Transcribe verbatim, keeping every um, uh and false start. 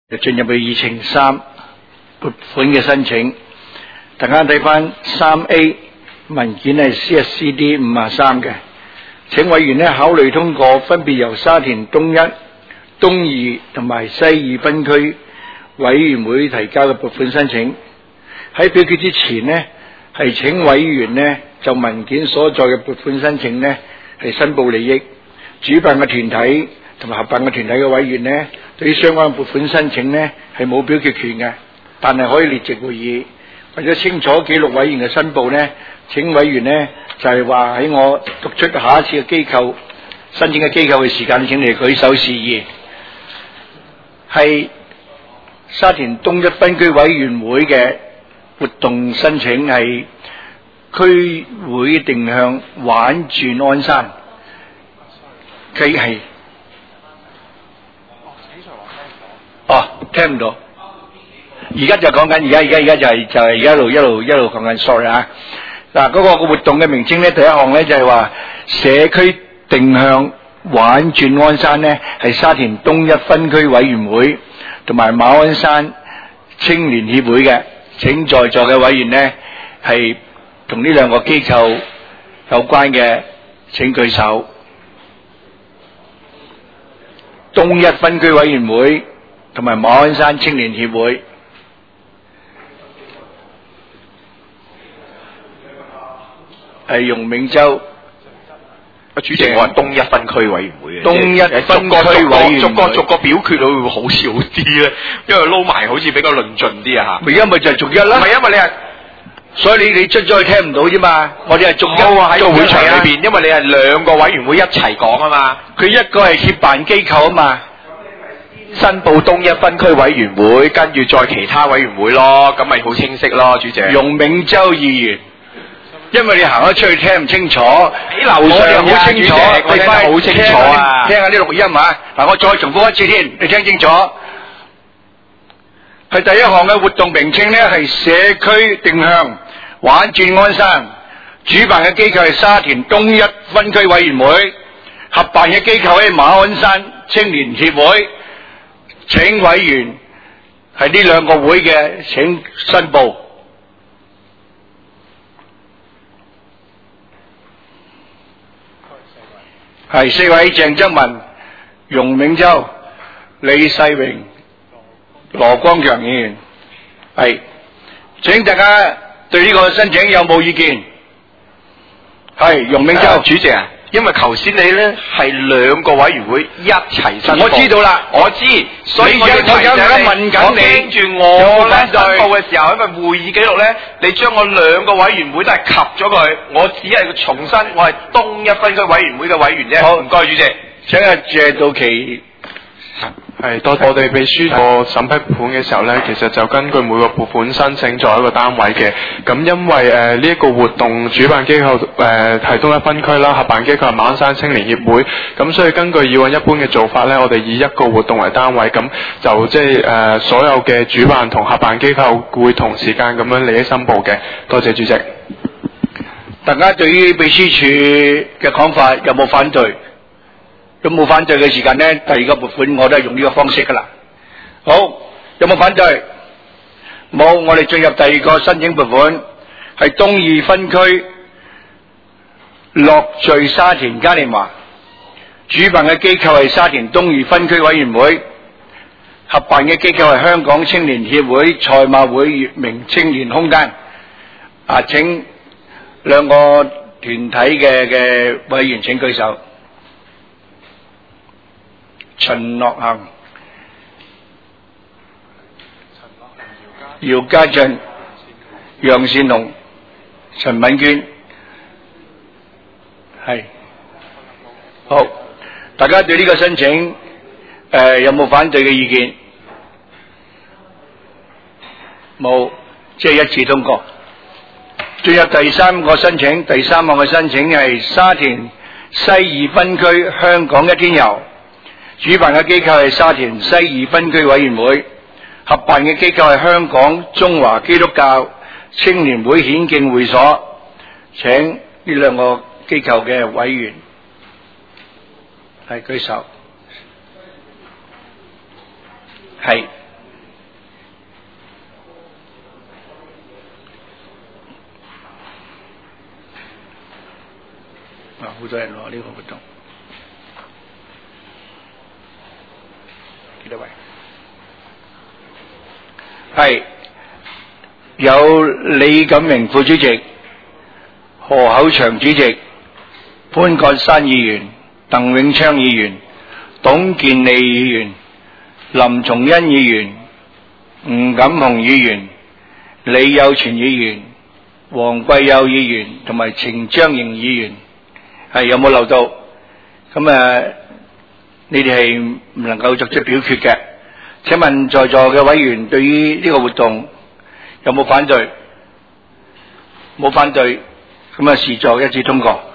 進入去議程三撥款嘅申請，大家睇翻三 A 文件係 C S C D 五啊三嘅，請委員呢考慮通過分別由沙田東一、東二同埋西二分區委員會提交嘅撥款申請。喺表決之前呢，係請委員呢就文件所在嘅撥款申請呢係申報利益，主辦嘅團體同埋合辦嘅團體嘅委員呢，對於相關撥款申請呢係冇表決權嘅，但係可以列席會議。為咗清楚記錄委員嘅申報呢，請委員呢就係話喺我讀出下一次嘅機構申請嘅機構嘅時間，請你舉手示意。係沙田東一分區委員會嘅活動申請，係區會定向玩轉鞍山，佢係哦聽唔到。而家就講緊，而家而家而家就係就係一路一路一路講緊 sorry 啊！嗱，嗰個個活動嘅名稱咧，第一項咧就係話社區定向玩轉鞍山咧，係沙田東一分區委員會同埋馬鞍山青年協會嘅。請在座嘅委員咧係同呢兩個機構有關嘅，請舉手。東一分區委員會同埋馬鞍山青年協會。係容銘洲， 主席，我係東一分區委員會嘅。 東一分區委員會， 逐個逐個表決到會好少啲咧，因為撈埋好似比較論盡啲啊嚇。 咪因為就係逐一啦。 唔係因為你係， 所以你你出咗去聽唔到啫嘛。我哋係逐一喺個會場裏邊，因為你係兩個委員會一齊講啊嘛。 佢一個係協辦機構啊嘛。 申報東一分區委員會，跟住再其他委員會咯，咁咪好清晰咯，主席。 容銘洲議員。因為你行咗出去聽唔清楚， 喺樓上好清楚，我聽得好清楚啊！ 聽下啲錄音啊！嗱，我再重複一次添，你聽清楚。係第一項嘅活動名稱呢，係社區定向玩轉鞍山，主辦嘅機構係沙田東一分區委員會，合辦嘅機構係馬鞍山青年協會。請委員係呢兩個會嘅，請申報。係四位：鄭則文、容銘洲、李世榮、羅光強議員。係，請大家對呢個申請有冇意見？係容銘洲、 呃、主席啊，因為頭先你咧係兩個委員會一齊申報。 我知道啦， 我知，所以我要提醒你， 問緊你， 我聽住我咧申報嘅時候，因為會議記錄咧，你將我兩個委員會都係及咗佢，我只係重申我係東一分區委員會嘅委員啫。 好， 唔該主席。 請阿謝到其。 係多謝。我哋秘書個審批撥款嘅時候呢，其實就根據每個撥款申請作為一個單位嘅。咁因為誒呢一個活動主辦機構誒係東一分區啦，合辦機構係馬鞍山青年協會。咁所以根據以往一般嘅做法呢，我哋以一個活動為單位，咁就即係誒所有嘅主辦同合辦機構會同時間咁樣利益申報嘅。多謝主席。 大家對於秘書處嘅講法有冇反對？有冇反對嘅時間呢？第二個撥款我都係用呢個方式噶啦。好，有冇反對？冇，我哋進入第二個申請撥款，係東二分區樂聚沙田嘉年華，主辦嘅機構係沙田東二分區委員會，合辦嘅機構係香港青年協會賽馬會乙明青年空間。啊，請兩個團體嘅嘅委員請舉手。陳樂行、姚家俊、楊善龍、陳敏娟，係好。大家對呢個申請誒、呃、有冇反對嘅意見？冇，即係一致通過。進入第三個申請，第三項嘅申請係沙田西二分區香港一天遊。主辦嘅機構係沙田西二分區委員會，合辦嘅機構係香港中華基督教青年會顯徑會所。請呢兩個機構嘅委員係舉手。係多人喎，呢、這個活動幾多位？係有李錦明副主席、何厚祥主席、潘國山議員、鄧永昌議員、董建利議員、林松恩議員、吳錦雄議員、李有全議員、黃貴佑議員同埋程章瑩議員，係有冇漏到？咁啊，你哋係唔能夠作出表決嘅。請問在座嘅委員對於呢個活動有冇反對？冇反對，咁啊視作一致通過。